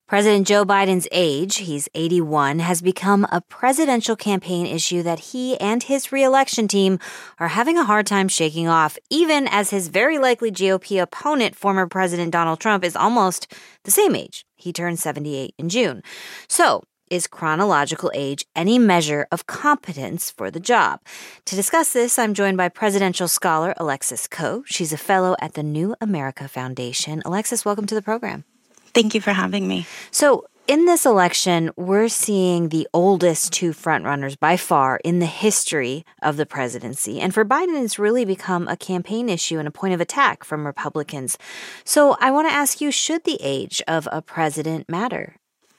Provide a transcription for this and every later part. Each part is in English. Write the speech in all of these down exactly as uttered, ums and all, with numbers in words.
President Joe Biden's age, he's eighty-one, has become a presidential campaign issue that he and his reelection team are having a hard time shaking off, even as his very likely G O P opponent, former President Donald Trump, is almost the same age. He turned seventy-eight in June. So, is chronological age any measure of competence for the job? To discuss this, I'm joined by presidential scholar Alexis Coe. She's a fellow at the New America Foundation. Alexis, welcome to the program. Thank you for having me. So in this election, we're seeing the oldest two frontrunners by far in the history of the presidency. And for Biden, it's really become a campaign issue and a point of attack from Republicans. So I want to ask you, should the age of a president matter?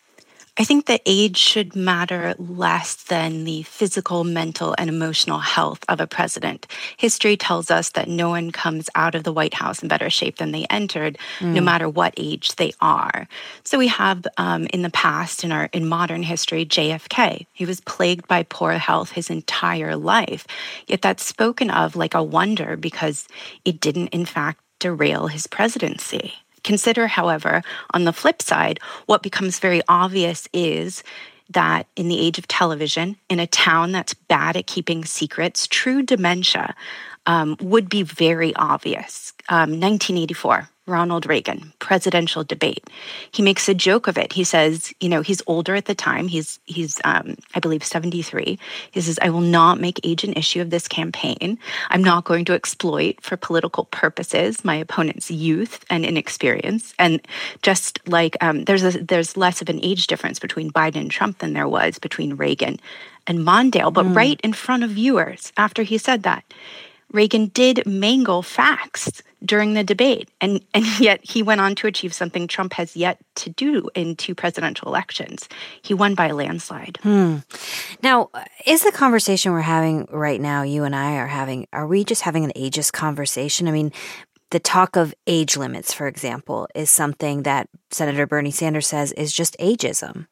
I think that age should matter less than the physical, mental, and emotional health of a president. History tells us that no one comes out of the White House in better shape than they entered, mm. no matter what age they are. So we have um, in the past, in our in modern history, J F K. He was plagued by poor health his entire life, yet that's spoken of like a wonder because it didn't, in fact, derail his presidency. Consider, however, on the flip side, what becomes very obvious is that in the age of television, in a town that's bad at keeping secrets, true dementia um, would be very obvious. Um, nineteen eighty-four, Ronald Reagan, presidential debate. He makes a joke of it. He says, you know, he's older at the time. He's, he's um, I believe, seventy-three. He says, I will not make age an issue of this campaign. I'm not going to exploit for political purposes my opponent's youth and inexperience. And just like um, there's a, there's less of an age difference between Biden and Trump than there was between Reagan and Mondale. But mm. right in front of viewers, after he said that, Reagan did mangle facts during the debate, and, and yet he went on to achieve something Trump has yet to do in two presidential elections. He won by a landslide. Hmm. Now, is the conversation we're having right now, you and I are having, are we just having an ageist conversation? I mean, the talk of age limits, for example, is something that Senator Bernie Sanders says is just ageism.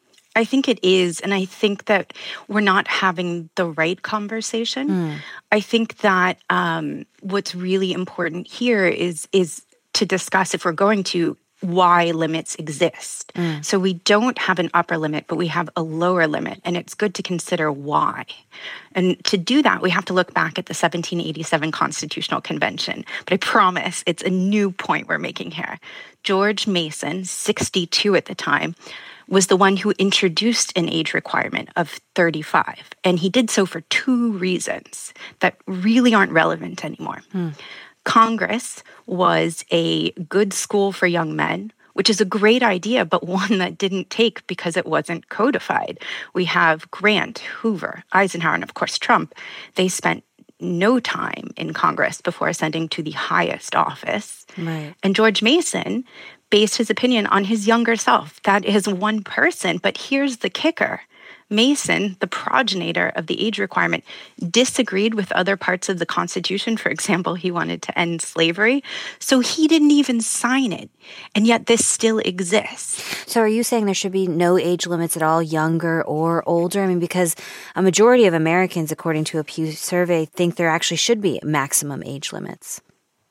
I think it is, and I think that we're not having the right conversation. Mm. I think that um, what's really important here is is to discuss, if we're going to, why limits exist. Mm. So we don't have an upper limit, but we have a lower limit, and it's good to consider why. And to do that, we have to look back at the seventeen eighty-seven Constitutional Convention. But I promise it's a new point we're making here. George Mason, sixty-two at the time, was the one who introduced an age requirement of thirty-five. And he did so for two reasons that really aren't relevant anymore. Hmm. Congress was a good school for young men, which is a great idea, but one that didn't take because it wasn't codified. We have Grant, Hoover, Eisenhower, and of course Trump. They spent no time in Congress before ascending to the highest office. Right. And George Mason based his opinion on his younger self. That is one person. But here's the kicker. Mason, the progenitor of the age requirement, disagreed with other parts of the Constitution. For example, he wanted to end slavery. So he didn't even sign it. And yet this still exists. So are you saying there should be no age limits at all, younger or older? I mean, because a majority of Americans, according to a Pew survey, think there actually should be maximum age limits.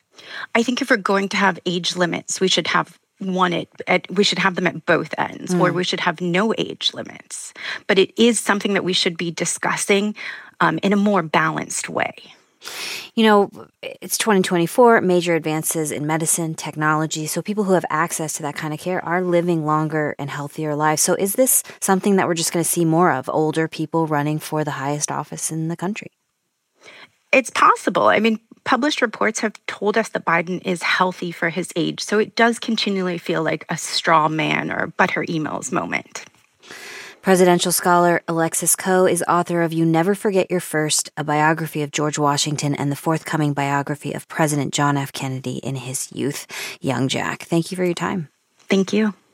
I think if we're going to have age limits, we should have one at, at we should have them at both ends, mm. or we should have no age limits. But it is something that we should be discussing um, in a more balanced way. You know, it's twenty twenty-four, major advances in medicine, technology. So people who have access to that kind of care are living longer and healthier lives. So is this something that we're just going to see more of, older people running for the highest office in the country? It's possible. I mean, published reports have told us that Biden is healthy for his age, so it does continually feel like a straw man or but her emails moment. Presidential scholar Alexis Coe is author of You Never Forget Your First, a biography of George Washington, and the forthcoming biography of President John F. Kennedy in his youth, Young Jack. Thank you for your time. Thank you.